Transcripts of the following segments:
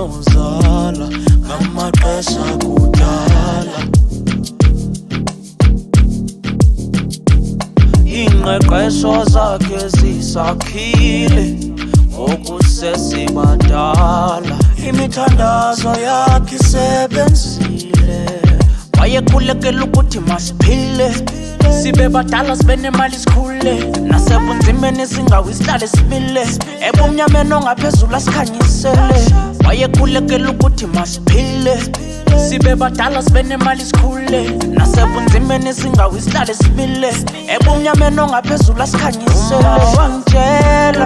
nozala ngamaxesha kudala. Ingqeqesho zakhe zisakhile ngokusesibadala, imithandazo yakhe isebenzile. Wayekhulekela ukuthi masiphile, sibe badala sibe nemali sikhule, nasebunzimeni singawi sihlale simile, ebumnyameni ongaphezulu asikhanyisele. Wayekhulekela ukuthi masiphile, sibe badala sibe nemali sikhule, nasebunzimeni singawi sihlale simile, ebumnyameni ongaphezulu asikhanyisele. Wangitshela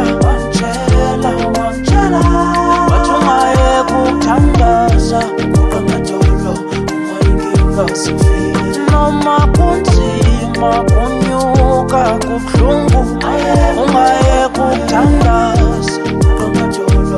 wathi ungayeka ukuthandaza kukamadolo, ungayinkinga sifile. Noma kunzima kunyuka kubuhlungu, ungayeka ukuthandaza kukamadolo.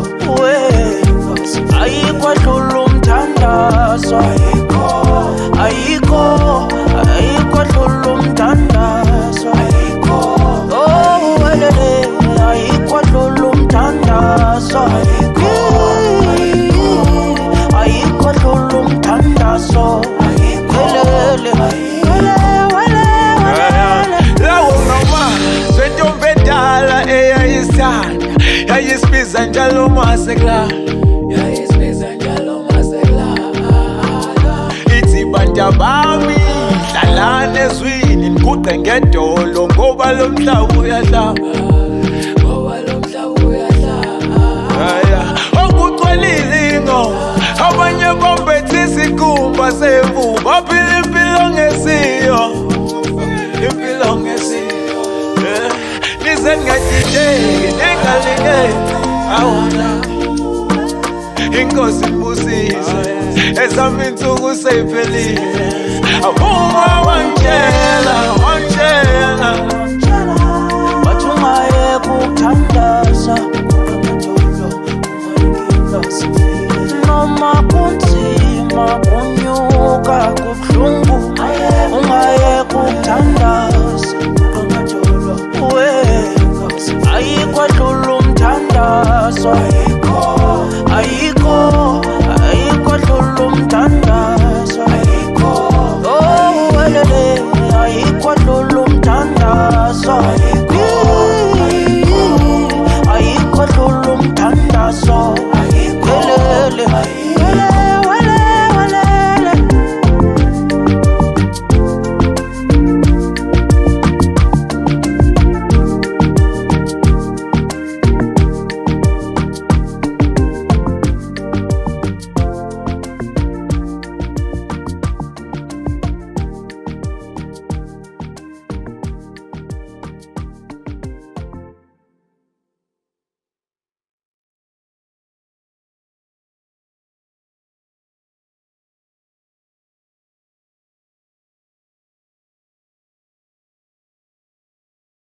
Ayikho adlula umthandazo, ayikho adlula umthandazo. Oh welele, ayikho adlula umthandazo, ayikho adlula umthandazo. Welele lawo noma sentombi endala eyayisithanda, yayisibiza njalo masekla, ithi bantu bami hlalani ezwini niguqe ngedolo, ngoba lo mhlaba uyahlaba. Okucwelile ingoma, abanye bombethe isikhumba semvu, baphila impilo ngesiyo, impilo ngesiyo. Nize ningajijeki ningalingeki, awona inkosi ibusise, ezami insuku seyiphelile. Abuma wangitshela